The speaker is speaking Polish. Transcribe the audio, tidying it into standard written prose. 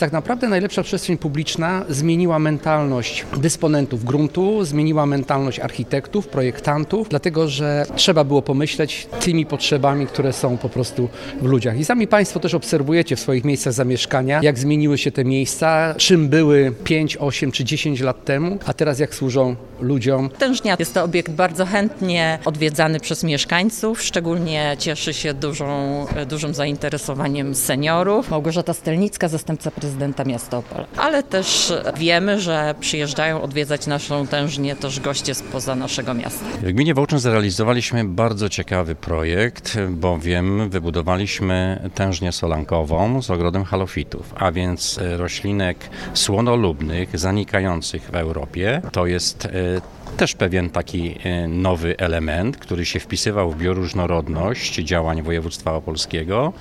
Tak naprawdę najlepsza przestrzeń publiczna zmieniła mentalność dysponentów gruntu, zmieniła mentalność architektów, projektantów, dlatego że trzeba było pomyśleć tymi potrzebami, które są po prostu w ludziach. I sami Państwo też obserwujecie w swoich miejscach zamieszkania, jak zmieniły się te miejsca, czym były 5, 8 czy 10 lat temu, a teraz jak służą ludziom. Tężnia jest to obiekt bardzo chętnie odwiedzany przez mieszkańców, szczególnie cieszy się dużym zainteresowaniem seniorów. Małgorzata Stelnicka, zastępca prezydenta miasta Opole. Ale też wiemy, że przyjeżdżają odwiedzać naszą Tężnię też goście spoza naszego miasta. W gminie Wołczyn zrealizowaliśmy bardzo ciekawy projekt, bowiem wybudowaliśmy tężnię solankową z ogrodem halofitów, a więc roślinek słonolubnych, zanikających w Europie. To jest też pewien taki nowy element, który się wpisywał w bioróżnorodność działań województwa opolskiego.